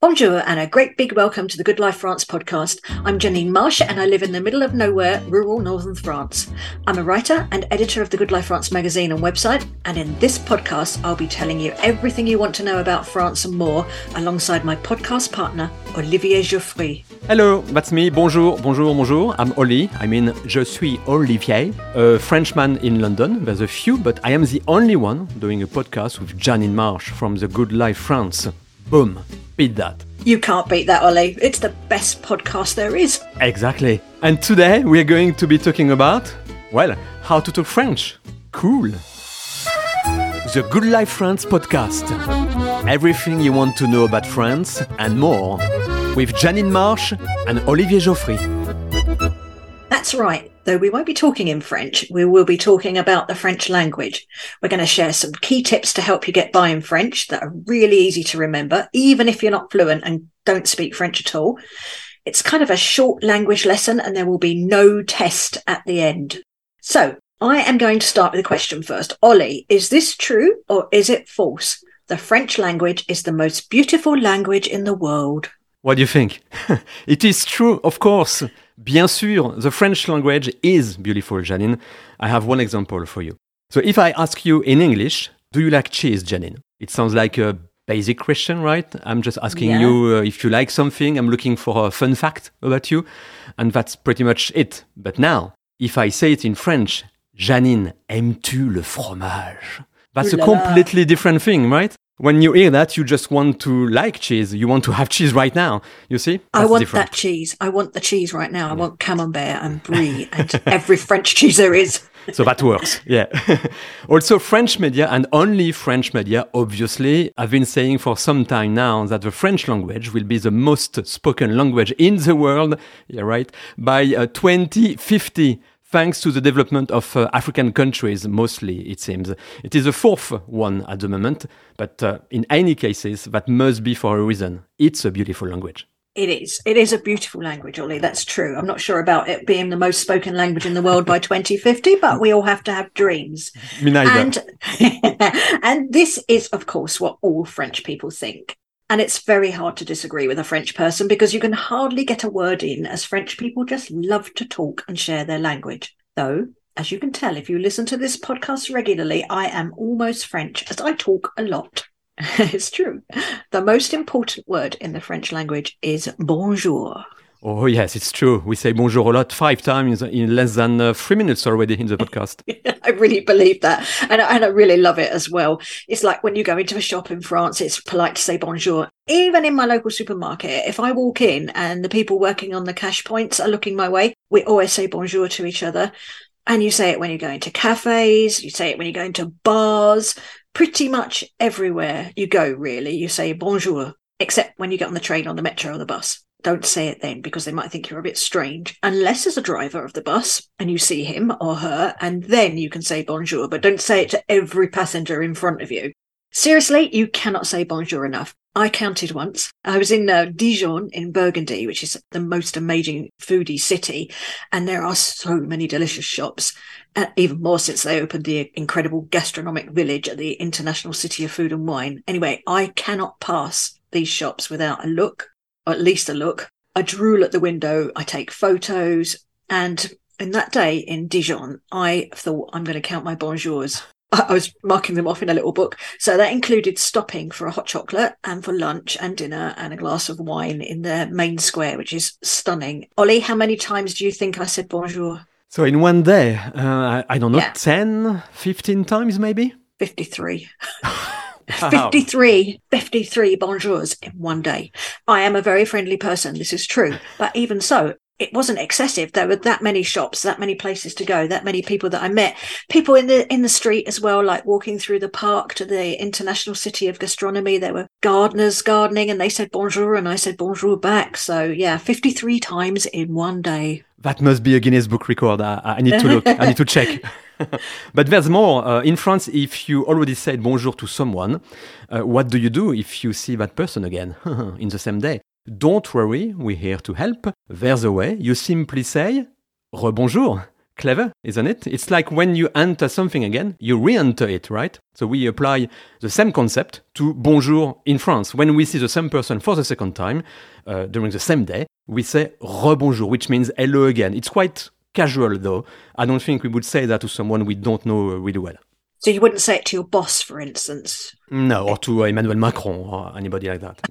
Bonjour and a great big welcome to the Good Life France podcast. I'm Janine Marsh and I live in the middle of nowhere, rural northern France. I'm a writer and editor of the Good Life France magazine and website, and in this podcast I'll be telling you everything you want to know about France and more alongside my podcast partner, Olivier Geoffrey. Hello, that's me. Bonjour, bonjour, bonjour. I'm Oli. Je suis Olivier, a Frenchman in London. There's a few, but I am the only one doing a podcast with Janine Marsh from the Good Life France. Boom. Beat that. You can't beat that, Ollie. It's the best podcast there is. Exactly. And today we're going to be talking about, well, how to talk French. Cool. The Good Life France podcast. Everything you want to know about France and more. With Janine Marsh and Olivier Geoffrey. That's right. Though we won't be talking in French, we will be talking about the French language. We're going to share some key tips to help you get by in French that are really easy to remember, even if you're not fluent and don't speak French at all. It's kind of a short language lesson and there will be no test at the end. So I am going to start with a question first. Ollie, is this true or is it false? The French language is the most beautiful language in the world. What do you think? It is true, of course. Bien sûr, the French language is beautiful, Janine. I have one example for you. So if I ask you in English, do you like cheese, Janine? It sounds like a basic question, right? I'm just asking you if you like something. I'm looking for a fun fact about you. And that's pretty much it. But now, if I say it in French, Janine, aimes-tu le fromage? That's a completely different thing, right? When you hear that, you just want to like cheese. You want to have cheese right now. You see? I want different. That cheese. I want the cheese right now. I want camembert and brie and every French cheese there is. So that works, yeah. Also, French media, and only French media, obviously, have been saying for some time now that the French language will be the most spoken language in the world, yeah, right, by 2050. Thanks to the development of African countries, mostly, it seems. It is the fourth one at the moment, but in any cases, that must be for a reason. It's a beautiful language. It is. It is a beautiful language, Ollie. That's true. I'm not sure about it being the most spoken language in the world by 2050, but we all have to have dreams. Me neither. And this is, of course, what all French people think. And it's very hard to disagree with a French person because you can hardly get a word in, as French people just love to talk and share their language. Though, as you can tell, if you listen to this podcast regularly, I am almost French as I talk a lot. It's true. The most important word in the French language is bonjour. Oh, yes, it's true. We say bonjour a lot, 5 times in less than 3 minutes already in the podcast. I really believe that. And I really love it as well. It's like when you go into a shop in France, it's polite to say bonjour. Even in my local supermarket, if I walk in and the people working on the cash points are looking my way, we always say bonjour to each other. And you say it when you go into cafes, you say it when you go into bars, pretty much everywhere you go, really. You say bonjour, except when you get on the train, on the metro, or the bus. Don't say it then because they might think you're a bit strange, unless as a driver of the bus and you see him or her, and then you can say bonjour, but don't say it to every passenger in front of you. Seriously, you cannot say bonjour enough. I counted once. I was in Dijon in Burgundy, which is the most amazing foodie city, and there are so many delicious shops, even more since they opened the incredible gastronomic village at the International City of Food and Wine. Anyway, I cannot pass these shops without a look. Or at least a look. I drool at the window, I take photos, and in that day in Dijon, I thought I'm going to count my bonjours. I was marking them off in a little book. So that included stopping for a hot chocolate and for lunch and dinner and a glass of wine in the main square, which is stunning. Ollie, how many times do you think I said bonjour? So in one day, I don't know, 10, 15 times maybe? 53. Wow. 53 bonjours in one day. I am a very friendly person, this is true. But even so, it wasn't excessive. There were that many shops, that many places to go, that many people that I met. People in the street as well, like walking through the park to the International City of Gastronomy. There were gardeners gardening and they said bonjour and I said bonjour back. So yeah, 53 times in one day. That must be a Guinness Book record. I need to look. I need to check. But there's more. In France, if you already said bonjour to someone, what do you do if you see that person again in the same day? Don't worry, we're here to help. There's a way. You simply say rebonjour. clever, isn't it? It's like when you enter something again, you re-enter it, right? So we apply the same concept to bonjour in France. When we see the same person for the second time during the same day, we say rebonjour, which means hello again. It's quite casual, though. I don't think we would say that to someone we don't know really well. So you wouldn't say it to your boss, for instance? No, or to Emmanuel Macron or anybody like that.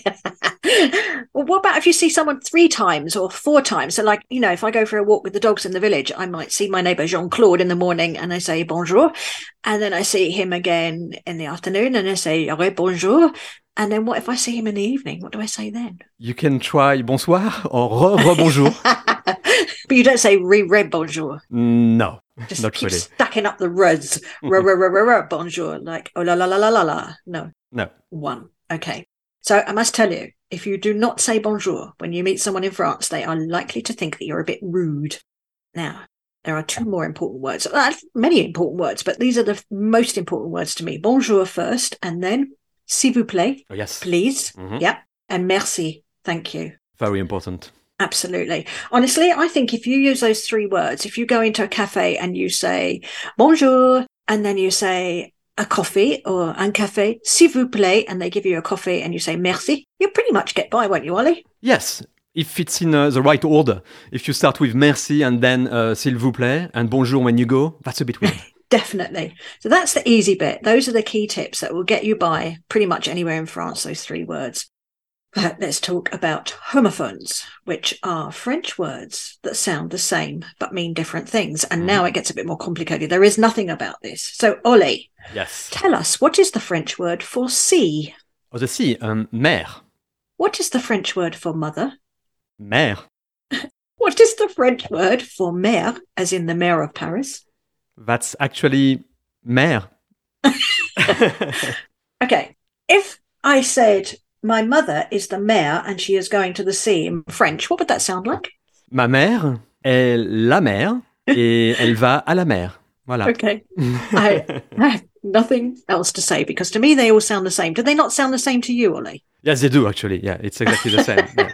Yeah. Well, what about if you see someone 3 times or 4 times? So like, you know, if I go for a walk with the dogs in the village, I might see my neighbour Jean-Claude in the morning and I say bonjour. And then I see him again in the afternoon and I say bonjour. And then what if I see him in the evening? What do I say then? You can try bonsoir or re-bonjour. But you don't say re-bonjour. No, Just not keep really. stacking up the reds. Bonjour. Like, oh la la la la la la. No. 1. Okay. So I must tell you, if you do not say bonjour when you meet someone in France, they are likely to think that you're a bit rude. Now, there are 2 more important words. Many important words, but these are the most important words to me. Bonjour first, and then s'il vous plaît. Oh, yes. Please. Mhm. Yeah. And merci. Thank you. Very important. Absolutely. Honestly, I think if you use those 3 words, if you go into a cafe and you say bonjour, and then you say a coffee or un café, s'il vous plaît, and they give you a coffee and you say merci, you pretty much get by, won't you, Ollie? Yes, if it's in the right order. If you start with merci and then s'il vous plaît and bonjour when you go, that's a bit weird. Definitely. So that's the easy bit. Those are the key tips that will get you by pretty much anywhere in France, those 3 words. But let's talk about homophones, which are French words that sound the same but mean different things. And now it gets a bit more complicated. There is nothing about this. So, Ollie, Yes. tell us, what is the French word for sea? Oh, the sea, mère. What is the French word for mother? Mère. What is the French word for maire, as in the mayor of Paris? That's actually mère. Okay, if I said my mother is the mayor and she is going to the sea in French, what would that sound like? Ma mère est la mère et elle va à la mer. Voilà. Okay, I have nothing else to say because to me they all sound the same. Do they not sound the same to you, Ollie? Yes, they do actually. Yeah, it's exactly the same. Yeah.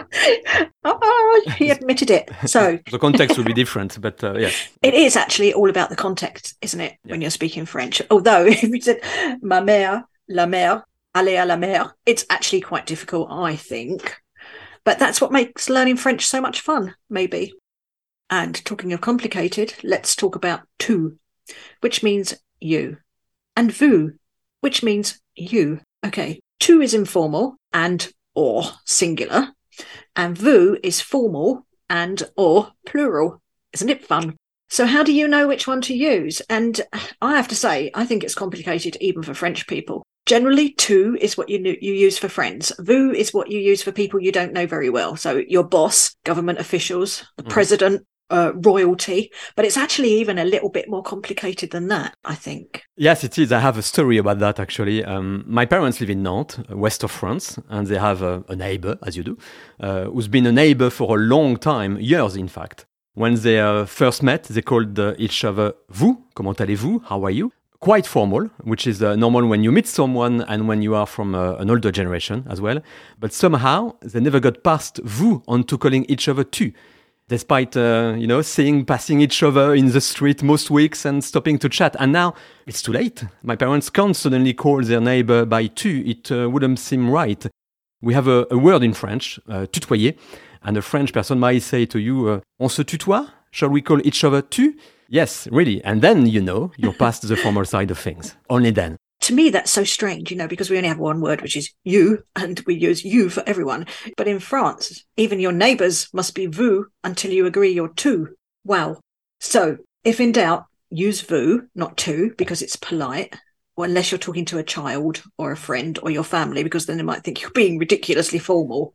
Oh, he admitted it. So The context will be different, but yeah. it is actually all about the context, isn't it, when you're speaking French? Although if you said ma mère, la mer, aller à la mer, it's actually quite difficult, I think. But that's what makes learning French so much fun, maybe. And talking of complicated, let's talk about tu, which means you, and vous, which means you. Okay, tu is informal and or singular, and vous is formal and or plural. Isn't it fun? So how do you know which one to use? And I have to say, I think it's complicated even for French people. Generally, tu is what you use for friends. Vous is what you use for people you don't know very well. So your boss, government officials, the president, royalty. But it's actually even a little bit more complicated than that, I think. Yes, it is. I have a story about that actually. My parents live in Nantes, west of France, and they have a neighbor, as you do, who's been a neighbor for a long time, years in fact. When they first met, they called each other vous, comment allez-vous, how are you? Quite formal, which is normal when you meet someone and when you are from an older generation as well. But somehow, they never got past vous onto calling each other tu. Despite, passing each other in the street most weeks and stopping to chat. And now, it's too late. My parents can't suddenly call their neighbor by tu. It wouldn't seem right. We have a word in French, tutoyer. And a French person might say to you, on se tutoie? Shall we call each other tu? Yes, really. And then, you're past the formal side of things. Only then. To me, that's so strange, because we only have one word, which is you, and we use you for everyone. But in France, even your neighbours must be vous until you agree you're tu. Wow. So, if in doubt, use vous, not tu, because it's polite. Or unless you're talking to a child or a friend or your family, because then they might think you're being ridiculously formal.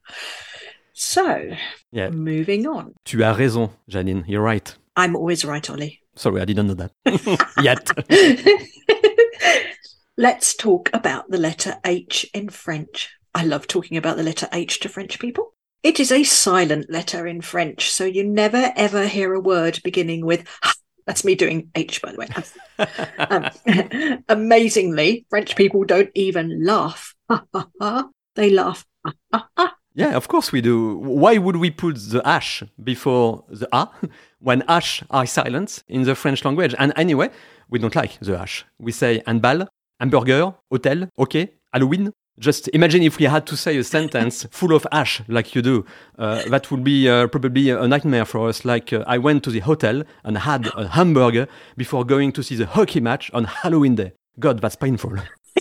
So, moving on. Tu as raison, Janine. You're right. I'm always right, Ollie. Sorry, I didn't know that. Yet. Let's talk about the letter H in French. I love talking about the letter H to French people. It is a silent letter in French, so you never ever hear a word beginning with that's me doing H, by the way. Amazingly, French people don't even laugh. They laugh Yeah, of course we do. Why would we put the H before the A when H are silent in the French language? And anyway, we don't like the H. We say handball, hamburger, hotel, okay, Halloween. Just imagine if we had to say a sentence full of H like you do. That would be probably a nightmare for us. Like, I went to the hotel and had a hamburger before going to see the hockey match on Halloween day. God, that's painful.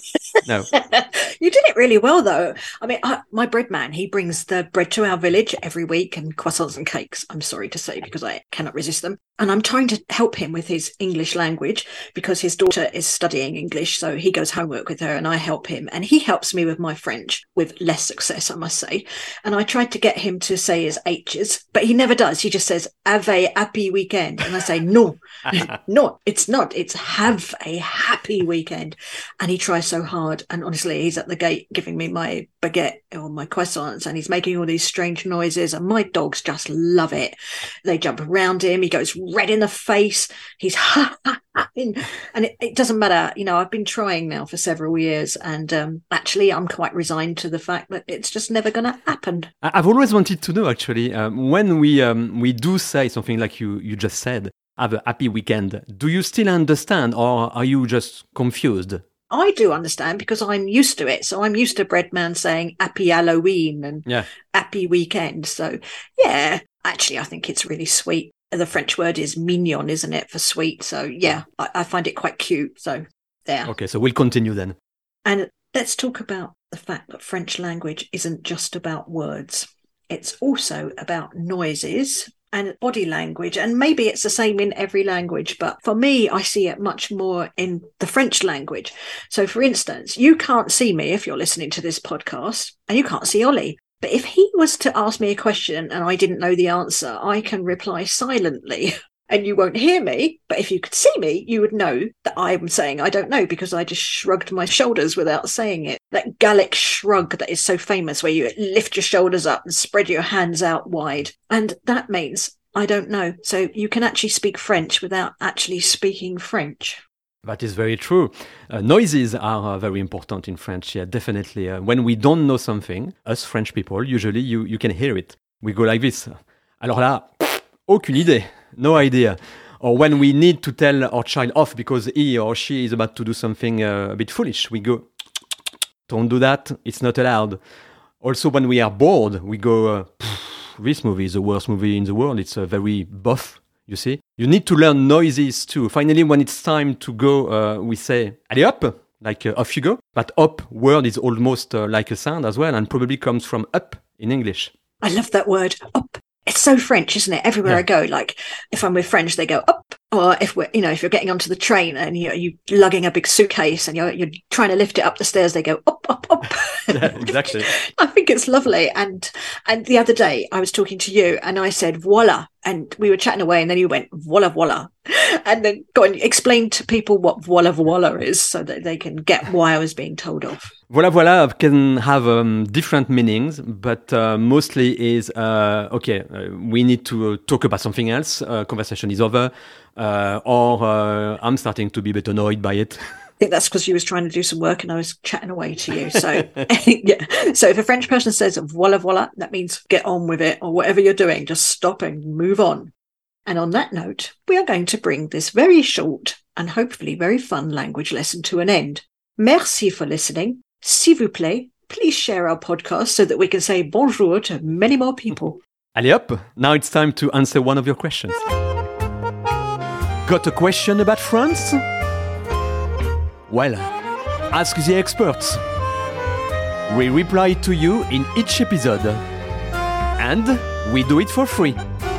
No. You did it really well, though. I mean, my bread man, he brings the bread to our village every week and croissants and cakes, I'm sorry to say, because I cannot resist them. And I'm trying to help him with his English language because his daughter is studying English. So he goes homework with her and I help him. And he helps me with my French with less success, I must say. And I tried to get him to say his H's, but he never does. He just says, have a happy weekend. And I say, no, no, it's not. It's have a happy weekend. And he tries so hard. And honestly, he's at the gate giving me my baguette or my croissants and he's making all these strange noises. And my dogs just love it. They jump around him. He goes red in the face. He's and it doesn't matter. You know, I've been trying now for several years and actually I'm quite resigned to the fact that it's just never going to happen. I've always wanted to know, actually, when we do say something like you just said, have a happy weekend, do you still understand or are you just confused? I do understand because I'm used to it. So I'm used to Breadman saying happy Halloween and happy weekend. So yeah, actually, I think it's really sweet. The French word is mignon, isn't it, for sweet? So yeah, I find it quite cute. So there. Okay, so we'll continue then. And let's talk about the fact that French language isn't just about words. It's also about noises and body language. And maybe it's the same in every language, but for me, I see it much more in the French language. So for instance, you can't see me if you're listening to this podcast and you can't see Ollie. But if he was to ask me a question and I didn't know the answer, I can reply silently and you won't hear me. But if you could see me, you would know that I'm saying I don't know because I just shrugged my shoulders without saying it. That Gallic shrug that is so famous where you lift your shoulders up and spread your hands out wide. And that means I don't know. So you can actually speak French without actually speaking French. That is very true. Noises are very important in French, yeah, definitely. When we don't know something, us French people, usually you can hear it. We go like this. Alors là, aucune idée, no idea. Or when we need to tell our child off because he or she is about to do something a bit foolish, we go, don't do that, it's not allowed. Also, when we are bored, we go, this movie is the worst movie in the world, it's very bof. You see, you need to learn noises too. Finally, when it's time to go, we say, allez hop, like off you go. That up word is almost like a sound as well and probably comes from up in English. I love that word, up. It's so French, isn't it? Everywhere I go, like if I'm with friends, they go up. Or if if you're getting onto the train and you're lugging a big suitcase and you're trying to lift it up the stairs, they go up, up, up. Yeah, exactly. I think it's lovely. And the other day I was talking to you and I said, voila. And we were chatting away and then you went, voila, voila. And then go and explain to people what voila, voila is so that they can get why I was being told off. Voila, voila can have different meanings, but mostly is, we need to talk about something else. Conversation is over. Or I'm starting to be a bit annoyed by it. I think that's because you was trying to do some work and I was chatting away to you. So yeah. So if a French person says voila, voila, that means get on with it or whatever you're doing, just stop and move on. And on that note, we are going to bring this very short and hopefully very fun language lesson to an end. Merci for listening. S'il vous plaît, please share our podcast so that we can say bonjour to many more people. Allez hop, now it's time to answer one of your questions. Got a question about France? Well, ask the experts. We reply to you in each episode. And we do it for free.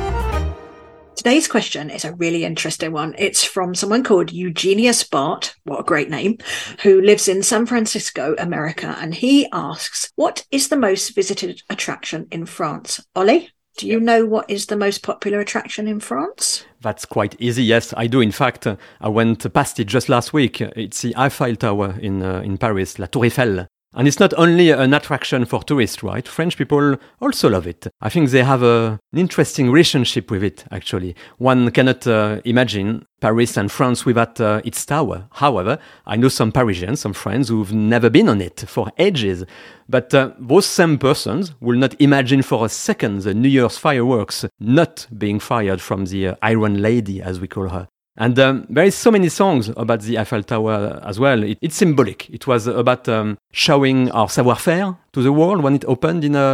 Today's question is a really interesting one. It's from someone called Eugenia Spart, what a great name, who lives in San Francisco, America. And he asks, what is the most visited attraction in France? Ollie, do you know what is the most popular attraction in France? That's quite easy. Yes, I do. In fact, I went past it just last week. It's the Eiffel Tower in Paris, La Tour Eiffel. And it's not only an attraction for tourists, right? French people also love it. I think they have an interesting relationship with it, actually. One cannot imagine Paris and France without its tower. However, I know some Parisians, some friends who've never been on it for ages. But those same persons will not imagine for a second the New Year's fireworks not being fired from the Iron Lady, as we call her. And there is so many songs about the Eiffel Tower as well. It's symbolic. It was about showing our savoir-faire to the world when it opened in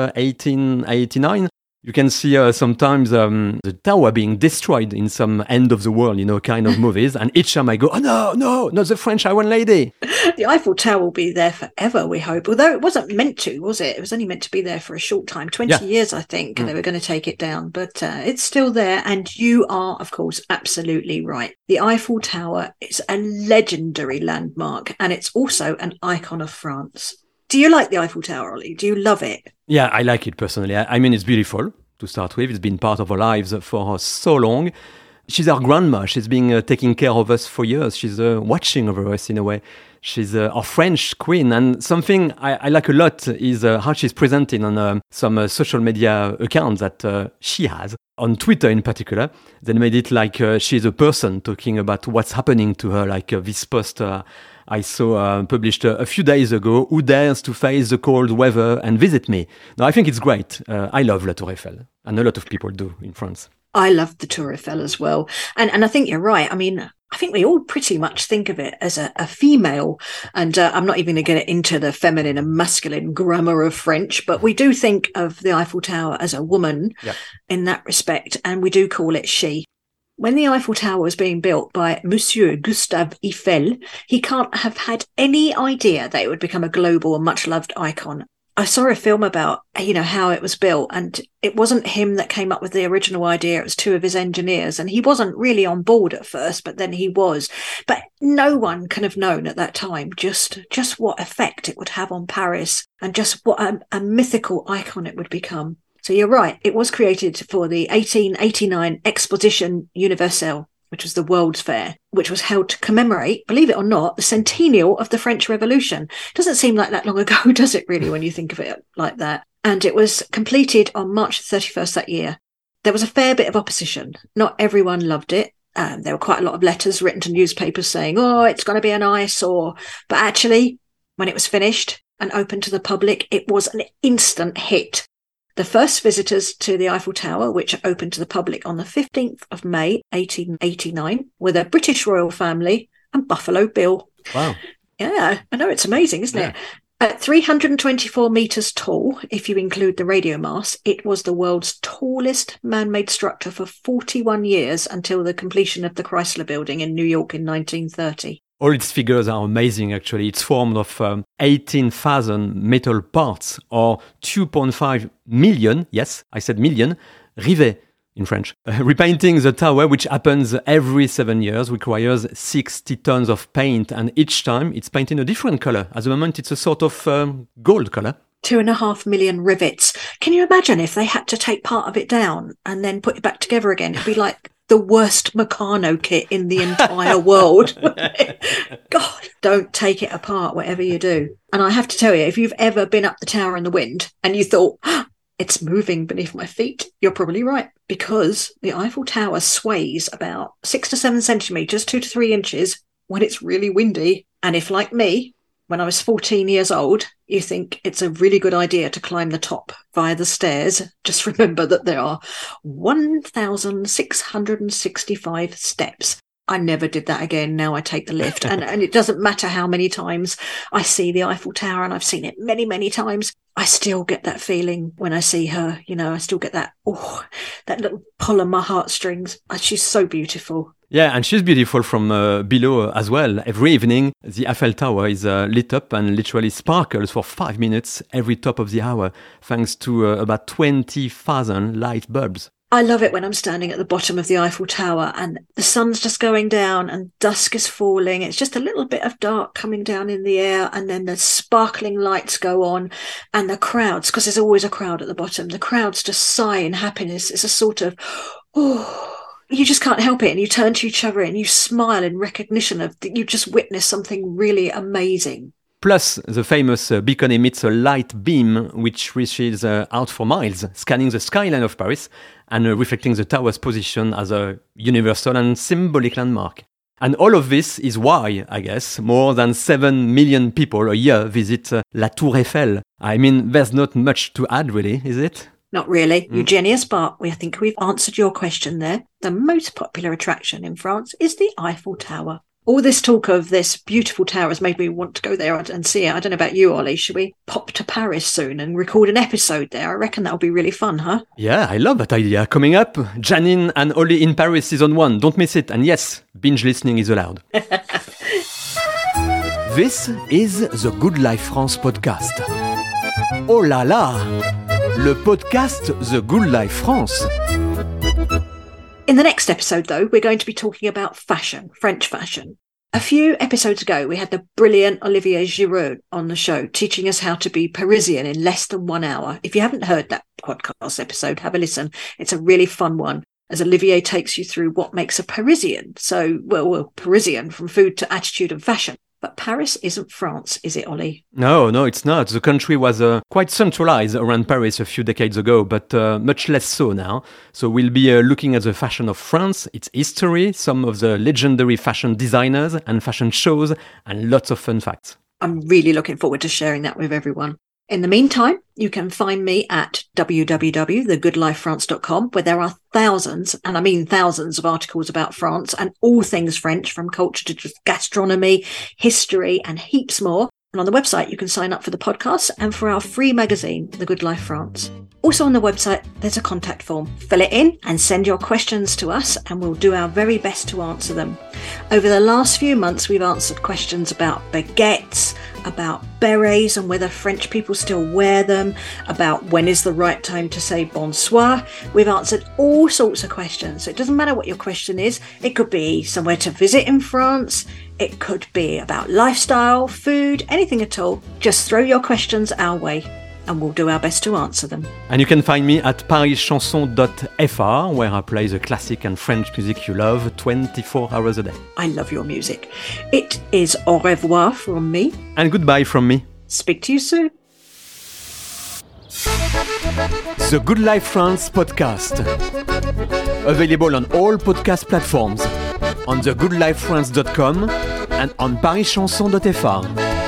1889. You can see sometimes the tower being destroyed in some end of the world, kind of movies. And each time I go, oh no, not the French Iron Lady. The Eiffel Tower will be there forever, we hope. Although it wasn't meant to, was it? It was only meant to be there for a short time, 20 years, I think. They were going to take it down. But it's still there. And you are, of course, absolutely right. The Eiffel Tower is a legendary landmark. And it's also an icon of France. Do you like the Eiffel Tower, Ollie? Do you love it? Yeah, I like it personally. I mean, it's beautiful to start with. It's been part of our lives for so long. She's our grandma. She's been taking care of us for years. She's watching over us in a way. She's our French queen. And something I like a lot is how she's presented on some social media accounts that she has. On Twitter in particular, they made it like she's a person talking about what's happening to her, like this post I saw published a few days ago, who dares to face the cold weather and visit me? Now, I think it's great. I love La Tour Eiffel, and a lot of people do in France. I love the Tour Eiffel as well. And I think you're right. I mean, I think we all pretty much think of it as a female. And I'm not even going to get into the feminine and masculine grammar of French, but we do think of the Eiffel Tower as a woman in that respect. And we do call it she. When the Eiffel Tower was being built by Monsieur Gustave Eiffel, he can't have had any idea that it would become a global and much-loved icon. I saw a film about, how it was built, and it wasn't him that came up with the original idea. It was two of his engineers, and he wasn't really on board at first, but then he was. But no one can have known at that time just what effect it would have on Paris and just what a mythical icon it would become. So you're right. It was created for the 1889 Exposition Universelle, which was the World's Fair, which was held to commemorate, believe it or not, the centennial of the French Revolution. Doesn't seem like that long ago, does it really, when you think of it like that? And it was completed on March 31st that year. There was a fair bit of opposition. Not everyone loved it. There were quite a lot of letters written to newspapers saying, oh, it's going to be an eyesore. But actually, when it was finished and open to the public, it was an instant hit. The first visitors to the Eiffel Tower, which opened to the public on the 15th of May, 1889, were the British royal family and Buffalo Bill. Wow. Yeah, I know, it's amazing, isn't it? At 324 metres tall, if you include the radio mast, it was the world's tallest man-made structure for 41 years until the completion of the Chrysler Building in New York in 1930. All its figures are amazing, actually. It's formed of 18,000 metal parts, or 2.5 million, yes, I said million, rivets in French. Repainting the tower, which happens every 7 years, requires 60 tons of paint, and each time it's painted a different color. At the moment, it's a sort of gold color. 2.5 million rivets. Can you imagine if they had to take part of it down and then put it back together again? It'd be like the worst Meccano kit in the entire world. God, don't take it apart, whatever you do. And I have to tell you, if you've ever been up the tower in the wind and you thought, it's moving beneath my feet, you're probably right, because the Eiffel Tower sways about 6 to 7 centimetres, 2 to 3 inches when it's really windy. And if, like me, when I was 14 years old, you think it's a really good idea to climb the top via the stairs, just remember that there are 1,665 steps. I never did that again. Now I take the lift. And it doesn't matter how many times I see the Eiffel Tower, and I've seen it many, many times. I still get that feeling when I see her. I still get that little pull on my heartstrings. She's so beautiful. Yeah, and she's beautiful from below as well. Every evening, the Eiffel Tower is lit up and literally sparkles for 5 minutes every top of the hour, thanks to about 20,000 light bulbs. I love it when I'm standing at the bottom of the Eiffel Tower and the sun's just going down and dusk is falling. It's just a little bit of dark coming down in the air, and then the sparkling lights go on, and the crowds, because there's always a crowd at the bottom, the crowds just sigh in happiness. It's a sort of, you just can't help it, and you turn to each other and you smile in recognition of that you just witnessed something really amazing. Plus, the famous beacon emits a light beam which reaches out for miles, scanning the skyline of Paris and reflecting the tower's position as a universal and symbolic landmark. And all of this is why, I guess, more than 7 million people a year visit La Tour Eiffel. I mean, there's not much to add, really, is it? Not really. Eugenius, but I think we've answered your question there. The most popular attraction in France is the Eiffel Tower. All this talk of this beautiful tower has made me want to go there and see it. I don't know about you, Ollie. Should we pop to Paris soon and record an episode there? I reckon that'll be really fun, huh? Yeah, I love that idea. Coming up, Janine and Ollie in Paris Season 1. Don't miss it. And yes, binge listening is allowed. This is the Good Life France podcast. Oh là là! Le podcast The Good Life France. In the next episode, though, we're going to be talking about fashion, French fashion. A few episodes ago, we had the brilliant Olivier Giraud on the show, teaching us how to be Parisian in less than 1 hour. If you haven't heard that podcast episode, have a listen. It's a really fun one, as Olivier takes you through what makes a Parisian. So, well, Parisian, from food to attitude and fashion. But Paris isn't France, is it, Ollie? No, it's not. The country was quite centralized around Paris a few decades ago, but much less so now. So we'll be looking at the fashion of France, its history, some of the legendary fashion designers and fashion shows, and lots of fun facts. I'm really looking forward to sharing that with everyone. In the meantime, you can find me at www.thegoodlifefrance.com, where there are thousands, and I mean thousands, of articles about France and all things French, from culture to just gastronomy, history, and heaps more. And on the website, you can sign up for the podcast and for our free magazine, The Good Life France. Also on the website, there's a contact form. Fill it in and send your questions to us, and we'll do our very best to answer them. Over the last few months, we've answered questions about baguettes, about berets and whether French people still wear them, about when is the right time to say bonsoir. We've answered all sorts of questions. So it doesn't matter what your question is. It could be somewhere to visit in France. It could be about lifestyle, food, anything at all. Just throw your questions our way, and we'll do our best to answer them. And you can find me at parischanson.fr, where I play the classic and French music you love 24 hours a day. I love your music. It is au revoir from me. And goodbye from me. Speak to you soon. The Good Life France podcast. Available on all podcast platforms, on thegoodlifefrance.com and on parischanson.fr.